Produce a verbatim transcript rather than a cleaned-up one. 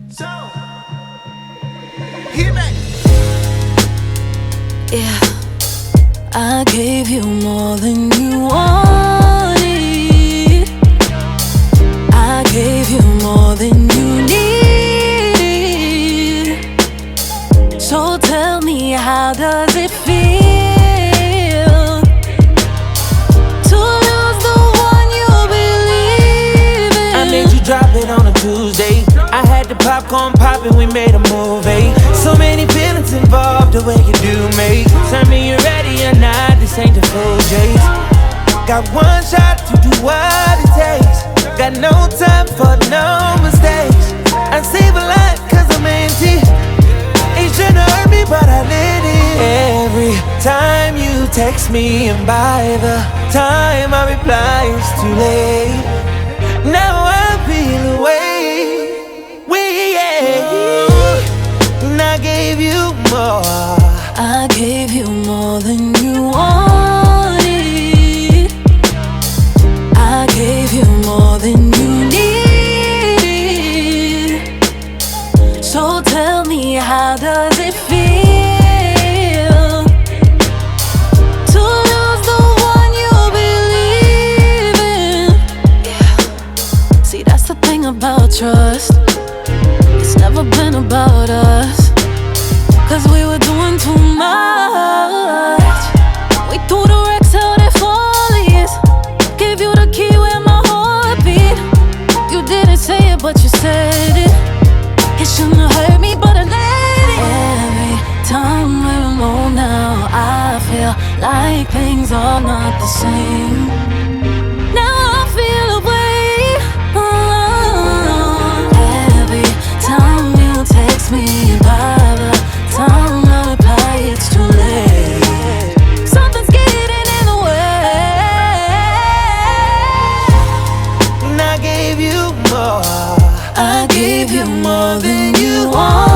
So, hear me. Yeah, I gave you more than you wanted. I gave you more than you need. So tell me, how does it feel to lose the one you believe in? I made you drop it on a Tuesday. I had the popcorn poppin', we made a movie. So many feelings involved, the way you do me. Tell me you're ready or not, this ain't the full J's. Got one shot to do what it takes. Got no time for no mistakes. I save a lot cause I'm empty. Ain't tryna hurt me but I let it. Every time you text me and by the time I reply it's too late. Now I feel away. And I gave you more. I gave you more than you wanted. I gave you more than you needed. So tell me, how does it feel to lose the one you believe in? Yeah. See, that's the thing about trust. It's never been about us, cause we were doing too much. We threw the wrecks out at Follies. Gave you the key where my heart beat. You didn't say it, but you said it. It shouldn't have hurt me, but I let it. Every time we're alone now, I feel like things are not the same. Now I feel away. Oh, every time you text me, by the time I reply, it's too late. Something's getting in the way. And I gave you more. I gave you more than you want.